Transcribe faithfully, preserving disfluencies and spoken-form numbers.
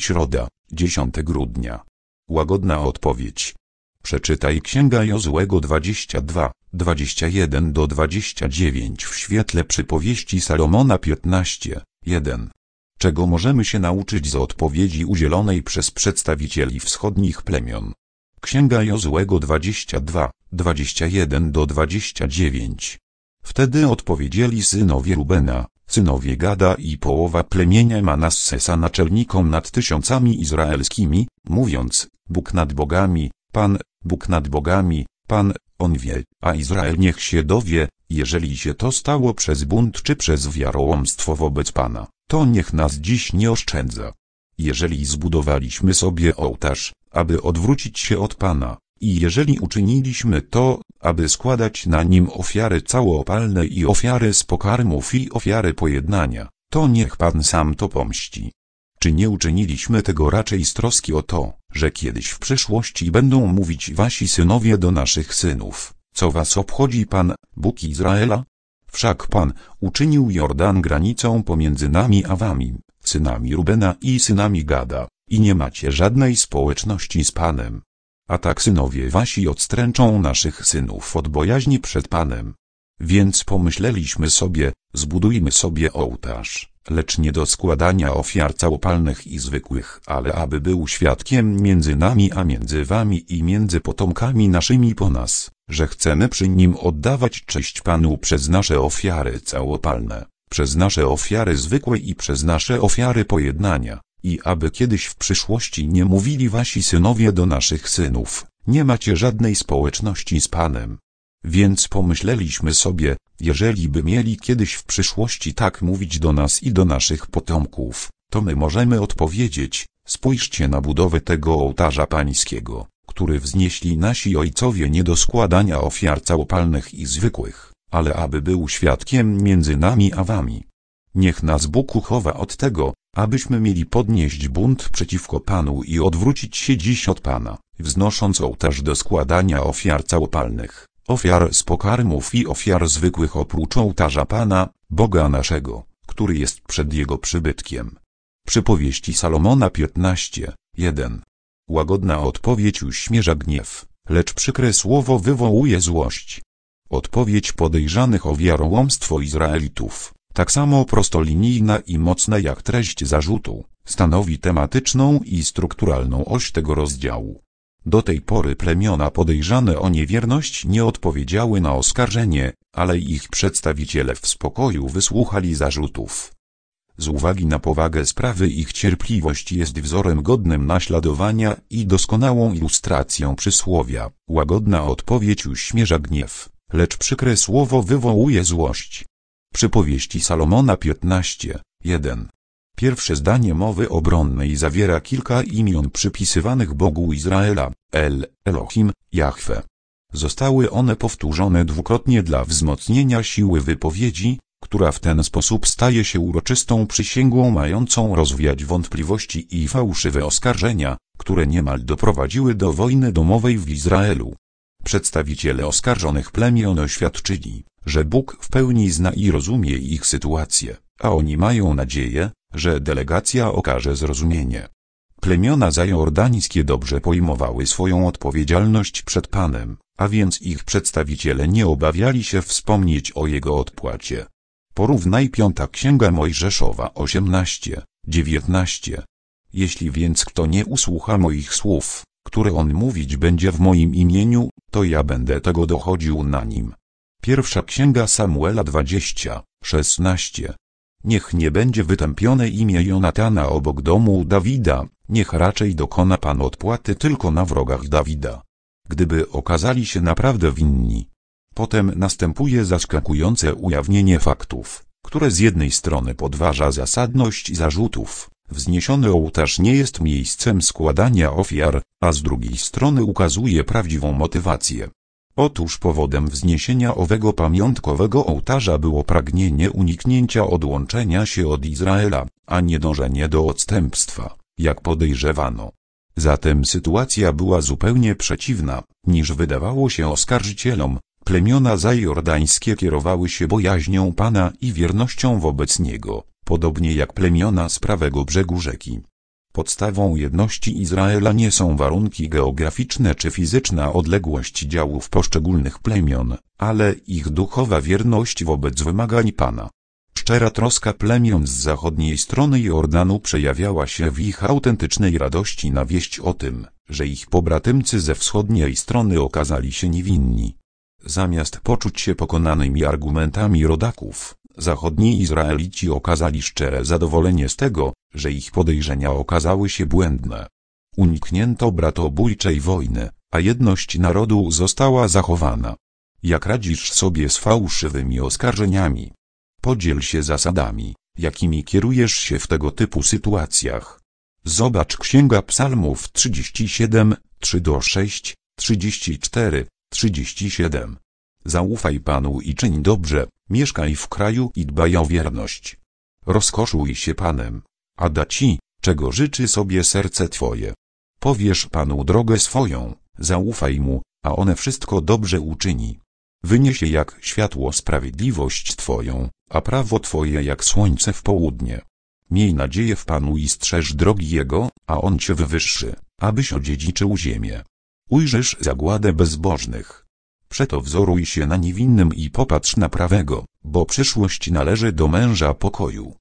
Środa, dziesiątego grudnia. Łagodna odpowiedź. Przeczytaj Księga Jozłego dwadzieścia dwa, dwadzieścia jeden do dwudziestu dziewięciu w świetle przypowieści Salomona piętnaście, jeden. Czego możemy się nauczyć z odpowiedzi udzielonej przez przedstawicieli wschodnich plemion? Księga Jozłego dwadzieścia dwa, dwadzieścia jeden do dwudziestu dziewięciu. Wtedy odpowiedzieli synowie Rubena, synowie Gada i połowa plemienia Manassesa naczelnikom nad tysiącami izraelskimi, mówiąc: Bóg nad bogami, Pan, Bóg nad bogami, Pan, On wie, a Izrael niech się dowie, jeżeli się to stało przez bunt czy przez wiarołomstwo wobec Pana, to niech nas dziś nie oszczędza. Jeżeli zbudowaliśmy sobie ołtarz, aby odwrócić się od Pana, i jeżeli uczyniliśmy to, aby składać na nim ofiary całopalne i ofiary z pokarmów i ofiary pojednania, to niech Pan sam to pomści. Czy nie uczyniliśmy tego raczej z troski o to, że kiedyś w przyszłości będą mówić wasi synowie do naszych synów: co was obchodzi Pan, Bóg Izraela? Wszak Pan uczynił Jordan granicą pomiędzy nami a wami, synami Rubena i synami Gada, i nie macie żadnej społeczności z Panem. A tak synowie wasi odstręczą naszych synów od bojaźni przed Panem. Więc pomyśleliśmy sobie: zbudujmy sobie ołtarz, lecz nie do składania ofiar całopalnych i zwykłych, ale aby był świadkiem między nami a między wami i między potomkami naszymi po nas, że chcemy przy nim oddawać cześć Panu przez nasze ofiary całopalne, przez nasze ofiary zwykłe i przez nasze ofiary pojednania. I aby kiedyś w przyszłości nie mówili wasi synowie do naszych synów: nie macie żadnej społeczności z Panem. Więc pomyśleliśmy sobie: jeżeli by mieli kiedyś w przyszłości tak mówić do nas i do naszych potomków, to my możemy odpowiedzieć: spójrzcie na budowę tego ołtarza pańskiego, który wznieśli nasi ojcowie nie do składania ofiar całopalnych i zwykłych, ale aby był świadkiem między nami a wami. Niech nas Bóg uchowa od tego, abyśmy mieli podnieść bunt przeciwko Panu i odwrócić się dziś od Pana, wznosząc ołtarz do składania ofiar całopalnych, ofiar z pokarmów i ofiar zwykłych oprócz ołtarza Pana, Boga naszego, który jest przed Jego przybytkiem. Przypowieści Salomona piętnaście, jeden. Łagodna odpowiedź uśmierza gniew, lecz przykre słowo wywołuje złość. Odpowiedź podejrzanych o wiarołomstwo Izraelitów, tak samo prostolinijna i mocna jak treść zarzutu, stanowi tematyczną i strukturalną oś tego rozdziału. Do tej pory plemiona podejrzane o niewierność nie odpowiedziały na oskarżenie, ale ich przedstawiciele w spokoju wysłuchali zarzutów. Z uwagi na powagę sprawy ich cierpliwość jest wzorem godnym naśladowania i doskonałą ilustracją przysłowia: łagodna odpowiedź uśmierza gniew, lecz przykre słowo wywołuje złość. Przypowieści Salomona piętnaście, jeden. Pierwsze zdanie mowy obronnej zawiera kilka imion przypisywanych Bogu Izraela: El, Elohim, Jahwe. Zostały one powtórzone dwukrotnie dla wzmocnienia siły wypowiedzi, która w ten sposób staje się uroczystą przysięgą mającą rozwiać wątpliwości i fałszywe oskarżenia, które niemal doprowadziły do wojny domowej w Izraelu. Przedstawiciele oskarżonych plemion oświadczyli, że Bóg w pełni zna i rozumie ich sytuację, a oni mają nadzieję, że delegacja okaże zrozumienie. Plemiona zajordańskie dobrze pojmowały swoją odpowiedzialność przed Panem, a więc ich przedstawiciele nie obawiali się wspomnieć o Jego odpłacie. Porównaj Piąta Księga Mojżeszowa osiemnaście, dziewiętnaście. Jeśli więc kto nie usłucha moich słów, które on mówić będzie w moim imieniu, to ja będę tego dochodził na nim. Pierwsza Księga Samuela dwadzieścia, szesnaście. Niech nie będzie wytępione imię Jonatana obok domu Dawida, niech raczej dokona Pan odpłaty tylko na wrogach Dawida, gdyby okazali się naprawdę winni. Potem następuje zaskakujące ujawnienie faktów, które z jednej strony podważa zasadność zarzutów: wzniesiony ołtarz nie jest miejscem składania ofiar, a z drugiej strony ukazuje prawdziwą motywację. Otóż powodem wzniesienia owego pamiątkowego ołtarza było pragnienie uniknięcia odłączenia się od Izraela, a nie dążenie do odstępstwa, jak podejrzewano. Zatem sytuacja była zupełnie przeciwna, niż wydawało się oskarżycielom. Plemiona zajordańskie kierowały się bojaźnią Pana i wiernością wobec Niego, podobnie jak plemiona z prawego brzegu rzeki. Podstawą jedności Izraela nie są warunki geograficzne czy fizyczna odległość działów poszczególnych plemion, ale ich duchowa wierność wobec wymagań Pana. Szczera troska plemion z zachodniej strony Jordanu przejawiała się w ich autentycznej radości na wieść o tym, że ich pobratymcy ze wschodniej strony okazali się niewinni. Zamiast poczuć się pokonanymi argumentami rodaków, zachodni Izraelici okazali szczere zadowolenie z tego, że ich podejrzenia okazały się błędne. Uniknięto bratobójczej wojny, a jedność narodu została zachowana. Jak radzisz sobie z fałszywymi oskarżeniami? Podziel się zasadami, jakimi kierujesz się w tego typu sytuacjach. Zobacz Księga Psalmów trzydzieści siedem, trzy do sześć, trzydzieści cztery, trzydzieści siedem. Zaufaj Panu i czyń dobrze, mieszkaj w kraju i dbaj o wierność. Rozkoszuj się Panem, a da ci, czego życzy sobie serce Twoje. Powierz Panu drogę swoją, zaufaj Mu, a On wszystko dobrze uczyni. Wyniesie jak światło sprawiedliwość Twoją, a prawo Twoje jak słońce w południe. Miej nadzieję w Panu i strzeż drogi Jego, a On Cię wywyższy, abyś odziedziczył ziemię. Ujrzysz zagładę bezbożnych. Przeto wzoruj się na niewinnym i popatrz na prawego, bo przyszłość należy do męża pokoju.